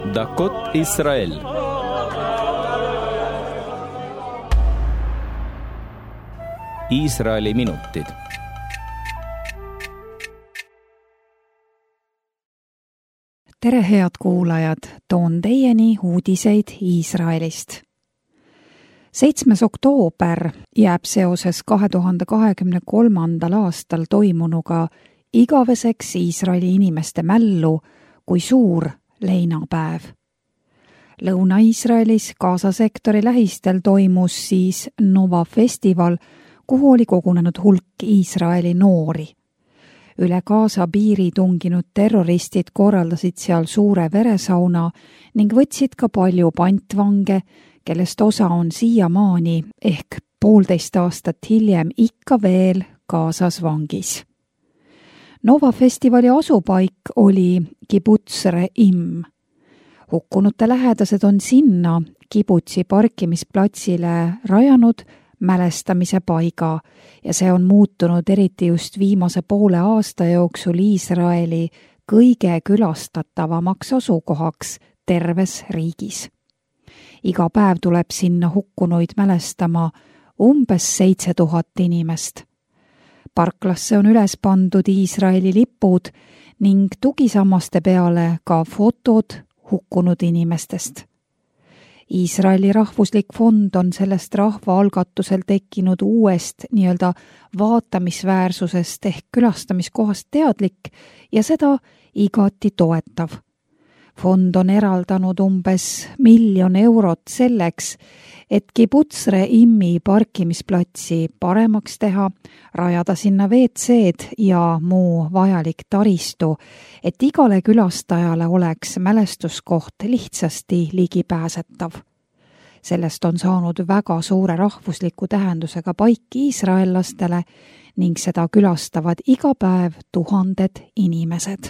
דקות ישראל. Iisraeli minutid. Tere head kuulajad, toon teieni uudiseid Iisraelist. 7. oktoober jääb seoses 2023. aastal toimunuga igaveseks Iisraeli inimeste mällu kui suur leinapäev. Lõuna-Iisraelis Gaza sektori lähistel toimus siis Nova festival, kuhu oli kogunenud hulk Iisraeli noori. Üle Gaza piiri tunginud terroristid korraldasid seal suure veresauna ning võtsid ka palju pantvange, kellest osa on siiamaani ehk 1,5 aastat hiljem ikka veel Gazas vangis. Nova festivali asupaik oli Kibbutz Re'im. Hukkunute lähedased on sinna kibutsi parkimisplatsile rajanud mälestamise paiga ja see on muutunud eriti just viimase poole aasta jooksul Iisraeli kõige külastatavamaks asukohaks terves riigis. Iga päev tuleb sinna hukkunuid mälestama umbes 7000 inimest. Parklasse on üles pandud Iisraeli lipud ning tugisammaste peale ka fotod hukkunud inimestest. Iisraeli rahvuslik fond on sellest rahvaalgatusel tekkinud uuest nii-öelda vaatamisväärsusest ehk külastamiskohast teadlik ja seda igati toetav. Fond on eraldanud umbes 1 miljon eurot selleks, et Kibbutz Re'imi parkimisplatsi paremaks teha, rajada sinna WC-d ja muu vajalik taristu, et igale külastajale oleks mälestuskoht lihtsasti ligipääsetav. Sellest on saanud väga suure rahvusliku tähendusega paik iisraellastele ning seda külastavad iga päev tuhanded inimesed.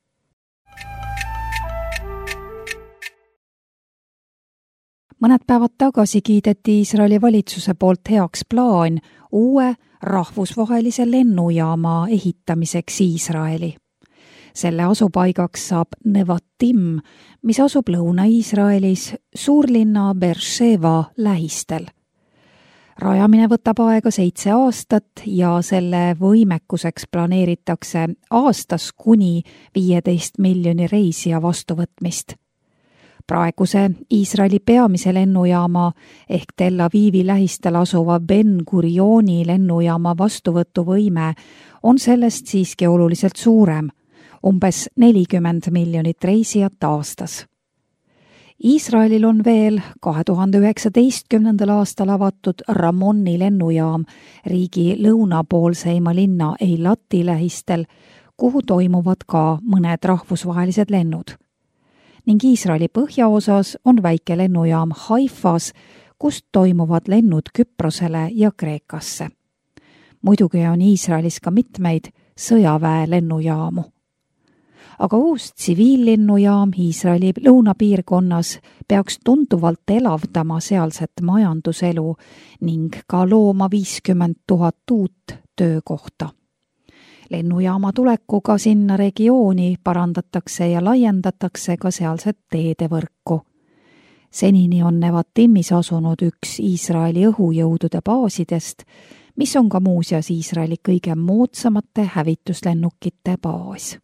Mõned päevad tagasi kiideti Iisraeli valitsuse poolt heaks plaan uue rahvusvahelise lennujaama ehitamiseks Iisraeli. Selle asupaigaks saab Nevatim, mis asub Lõuna-Iisraelis suurlinna Beersheva lähistel. Rajamine võtab aega 7 aastat ja selle võimekuseks planeeritakse aastas kuni 15 miljoni reisija vastuvõtmist. Praeguse Iisraeli peamise lennujaama ehk Tel Avivi lähistel asuva Ben Gurioni lennujaama vastuvõtuvõime on sellest siiski oluliselt suurem, umbes 40 miljonit reisijat aastas. Iisraelil on veel 2019. aastal avatud Ramoni lennujaam riigi lõunapoolseima linna Eilati lähistel, kuhu toimuvad ka mõned rahvusvahelised lennud. Ning Iisraeli põhjaosas on väike lennujaam Haifas, kust toimuvad lennud Küprosele ja Kreekasse. Muidugi on Iisraelis ka mitmeid sõjaväe lennujaamu. Aga uus tsiviillennujaam Iisraeli lõunapiirkonnas peaks tunduvalt elavdama sealset majanduselu ning ka looma 50 000 uut töökohta. Lennujaama tulekuga sinna regiooni parandatakse ja laiendatakse ka sealset teedevõrku. Senini on Nevatimis asunud üks Iisraeli õhujõudude baasidest, mis on ka muuseas Iisraeli kõige moodsamate hävituslennukite baas.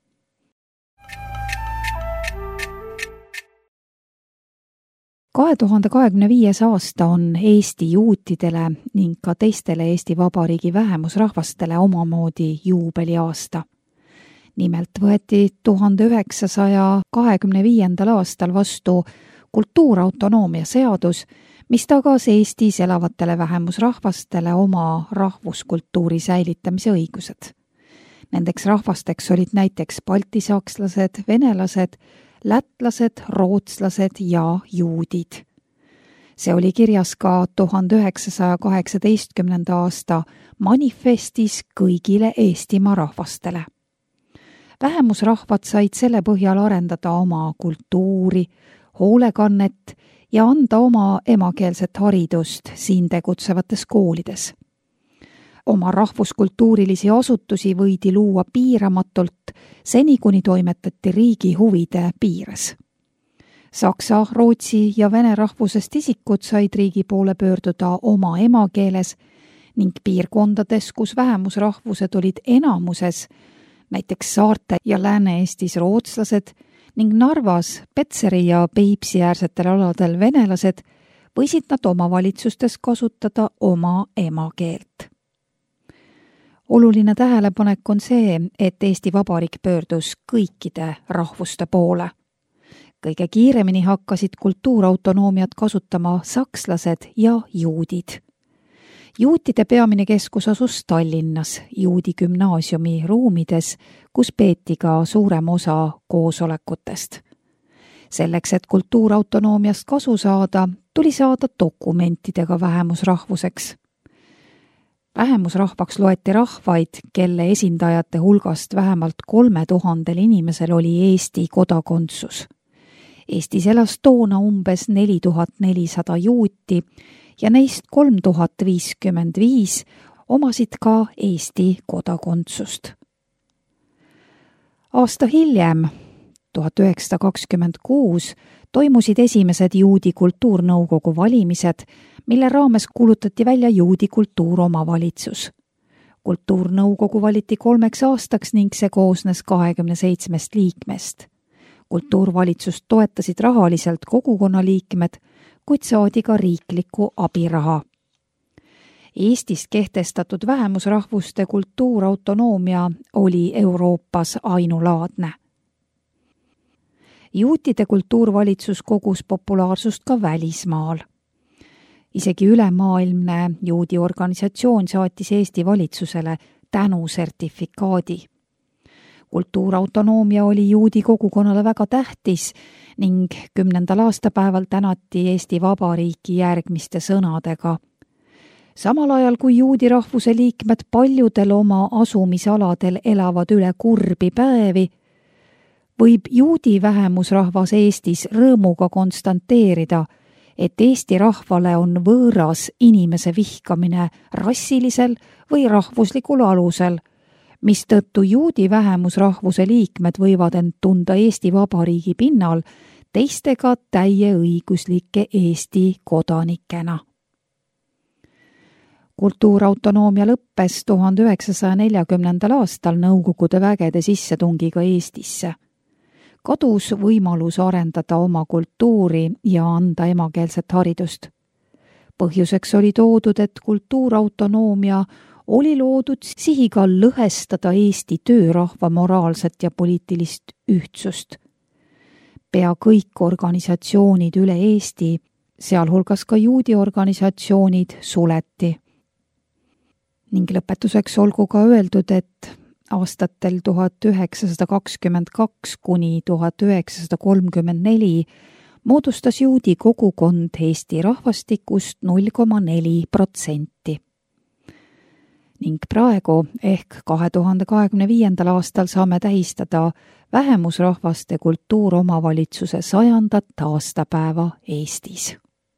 – 2025. aasta on Eesti juutidele ning ka teistele Eesti Vabariigi vähemusrahvastele omamoodi juubeliaasta. Nimelt võeti 1925. aastal vastu kultuurautonoomia seadus, mis tagas Eestis elavatele vähemusrahvastele oma rahvuskultuuri säilitamise õigused. Nendeks rahvasteks olid näiteks baltisakslased, venelased, lätlased, rootslased ja juudid. See oli kirjas ka 1918. aasta manifestis kõigile Eestimaa rahvastele. Vähemusrahvad said selle põhjal arendada oma kultuuri, hoolekannet ja anda oma emakeelset haridust siin tegutsevates koolides. Oma rahvuskultuurilisi asutusi võidi luua piiramatult, seni kuni toimetati riigi huvide piires. Saksa, rootsi ja vene rahvusest isikud said riigi poole pöörduda oma emakeeles ning piirkondades, kus vähemusrahvused olid enamuses, näiteks Saarte ja Lääne-Eestis rootslased ning Narvas, Petseri ja Peipsi äärsetel aladel venelased, võisid nad omavalitsustes kasutada oma emakeelt. Oluline tähelepanek on see, et Eesti Vabariik pöördus kõikide rahvuste poole. Kõige kiiremini hakkasid kultuurautonoomiat kasutama sakslased ja juudid. Juutide peamine keskus asus Tallinnas Juudi gümnaasiumi ruumides, kus peeti ka suurem osa koosolekutest. Selleks, et kultuurautonoomiast kasu saada, tuli saada dokumentidega vähemusrahvuseks. Vähemusrahvaks loeti rahvaid, kelle esindajate hulgast vähemalt 3000 inimesel oli Eesti kodakondsus. Eestis elas toona umbes 4400 juuti ja neist 3055 omasid ka Eesti kodakondsust. Aasta hiljem, 1926, toimusid esimesed Juudi kultuurnõukogu valimised, mille raames kuulutati välja Juudi kultuuromavalitsus. Kultuurnõukogu valiti 3 aastaks ning see koosnes 27 liikmest. Kultuurvalitsust toetasid rahaliselt kogukonna liikmed, kuid saadi ka riiklikku abiraha. Eestis kehtestatud vähemusrahvuste kultuurautonoomia oli Euroopas ainulaadne. Juutide kultuurvalitsus kogus populaarsust ka välismaal. Isegi ülemaailmne juudi organisatsioon saatis Eesti valitsusele tänusertifikaadi. Kultuurautonoomia oli juudi kogukonnale väga tähtis ning 10. aastapäeval tänati Eesti Vabariiki järgmiste sõnadega. Samal ajal kui juudi rahvuse liikmed paljudel oma asumisaladel elavad üle kurbi päevi, võib juudi vähemusrahvas Eestis rõõmuga konstanteerida, et Eesti rahvale on võõras inimese vihkamine rassilisel või rahvuslikul alusel, mistõttu juudi vähemusrahvuse liikmed võivad end tunda Eesti Vabariigi pinnal teistega täieõiguslike Eesti kodanikena. Kultuurautonoomia lõppes 1940. aastal Nõukogude vägede sissetungiga Eestisse. Kadus võimalus arendada oma kultuuri ja anda emakeelset haridust. Põhjuseks oli toodud, et kultuurautonoomia oli loodud sihiga lõhestada Eesti töörahva moraalset ja poliitilist ühtsust. Pea kõik organisatsioonid üle Eesti, sealhulgas ka juudi organisatsioonid, suleti. Ning lõpetuseks olgu ka öeldud, et aastatel 1922 kuni 1934 moodustas juudi kogukond Eesti rahvastikust 0,4%. Ning praegu ehk 2025. aastal saame tähistada vähemusrahvaste kultuuromavalitsuse 100. aastapäeva Eestis.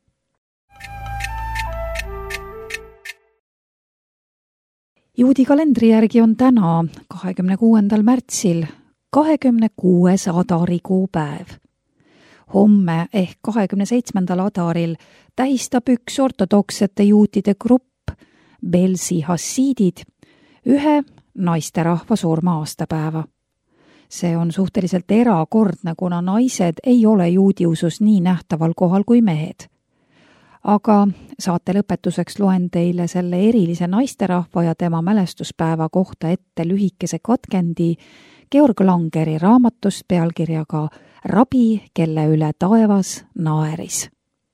Juudi kalendri järgi on täna, 26. märtsil, 26. adarikuu päev. Homme ehk 27. adaril tähistab üks ortodoksete juutide grupp, Belsi hassiidid, ühe naisterahva surma-aastapäeva. See on suhteliselt erakordne, kuna naised ei ole juudiusus nii nähtaval kohal kui mehed. Aga saate lõpetuseks loen teile selle erilise naisterahva ja tema mälestuspäeva kohta ette lühikese katkendi Georg Langeri raamatust pealkirjaga Rabi, kelle üle taevas naeris.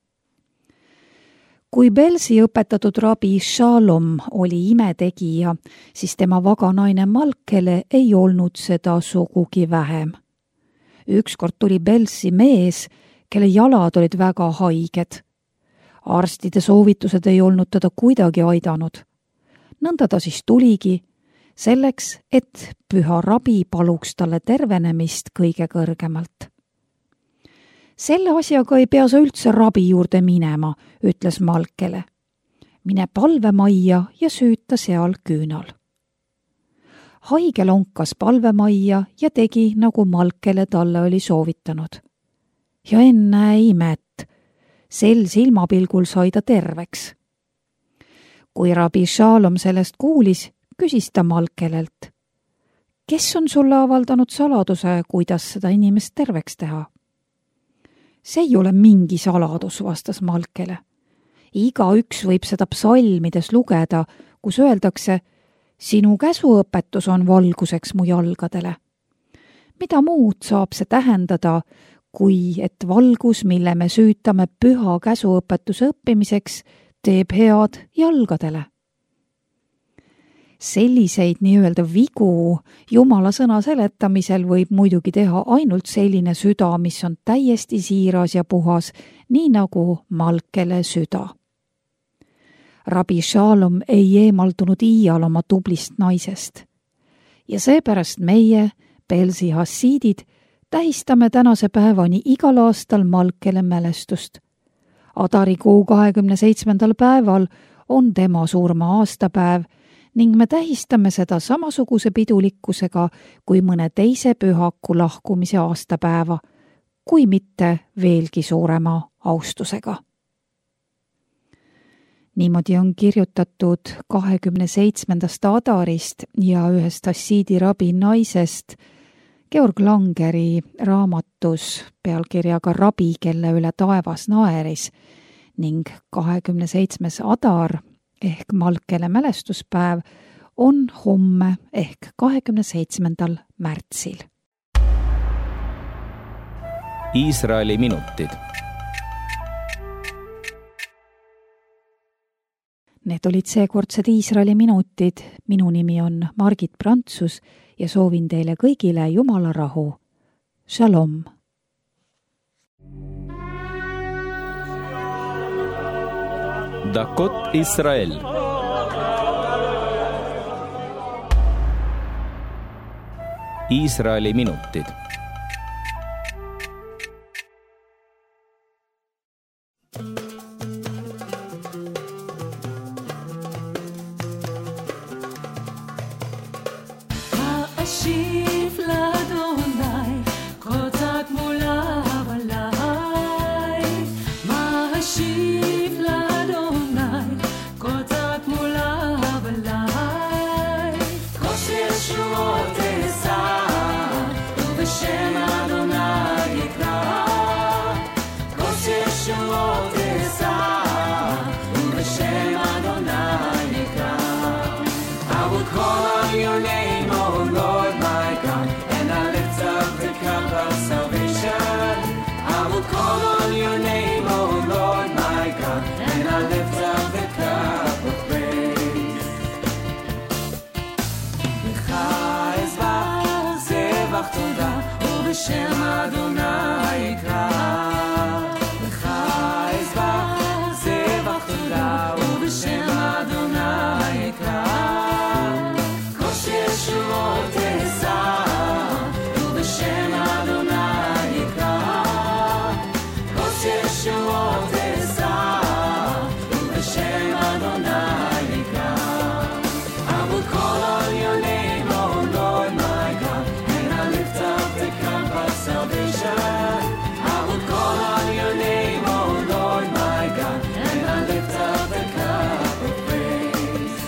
Kui Belsi õpetatud rabi Shalom oli imetegija, siis tema vaganaine Malkele ei olnud seda sugugi vähem. Ükskord tuli Belsi mees, kelle jalad olid väga haiged. Arstide soovitused ei olnud teda kuidagi aidanud. Nõnda ta siis tuligi, selleks, et püha rabi paluks talle tervenemist kõige kõrgemalt. Selle asjaga ei pea sa üldse rabi juurde minema, ütles Malkele. Mine palvemajja ja süüta seal küünal. Haige lonkas palvemajja ja tegi, nagu Malkele talle oli soovitanud. Ja ennäe imet, sel silmapilgul sai ta terveks. Kui Rabbi Shalom sellest kuulis, küsis ta Malkelelt: kes on sulle avaldanud saladuse, kuidas seda inimest terveks teha? See ei ole mingi saladus, vastas Malkele. Igaüks võib seda psalmides lugeda, kus öeldakse: sinu käsuõpetus on valguseks mu jalgadele. Mida muud saab see tähendada, kui et valgus, mille me süütame püha käsuõpetuse õppimiseks, teeb head jalgadele? Selliseid nii-öelda vigu Jumala sõna seletamisel võib muidugi teha ainult selline süda, mis on täiesti siiras ja puhas, nii nagu Malkele süda. Rabbi Shalom ei eemaldunud iial oma tublist naisest. Ja seepärast meie, Pelzi hassiidid, tähistame tänase päevani igal aastal Malkele mälestust. Adarikuu 27. päeval on tema surma aastapäev ning me tähistame seda samasuguse pidulikkusega kui mõne teise pühaku lahkumise aastapäeva, kui mitte veelgi suurema austusega. Niimoodi on kirjutatud 27. adarist ja ühest hassiidi rabi naisest Georg Langeri raamatus pealkirjaga Rabi, kelle üle taevas naeris ning 27. adar ehk Malkele mälestuspäev on homme ehk 27. märtsil. Iisraeli minutid. Need olid seekordsed Iisraeli minutid. Minu nimi on Margit Prantsus ja soovin teile kõigile Jumala rahu. Shalom! Dakot Israel. Iisraeli minutid. Ha'ashiv l'Adonai, kotak mula balai. Ma'ashiv l'Adonai, kotak mula balai. Kosher shuot esa, ubeshem Adonai yikra. Kosher shuot esa, ubeshem Adonai yikra. I will call on your name, O Lord my God, and I lift up the cup of salvation. I will call on your name, O Lord my God, and I lift up the cup of praise. Lecha ezvach zevach toda, ubeshem Adonai yikra. Lecha ezvach zevach toda, ubeshem Adonai yikra. Shuot esa, ubeshem Adonai yikra. Kosher shuot esa, ubeshem Adonai yikra. I will call on your name, O Lord my God, and I lift up the cup of salvation. I will call on your name, O Lord my God, and I lift up the cup of praise.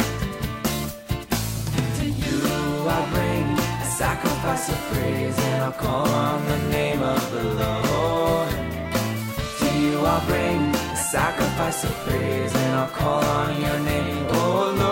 I'll bring a sacrifice of praise, and I'll call on the name of the Lord. To you I'll bring a sacrifice of praise, and I'll call on your name, oh Lord.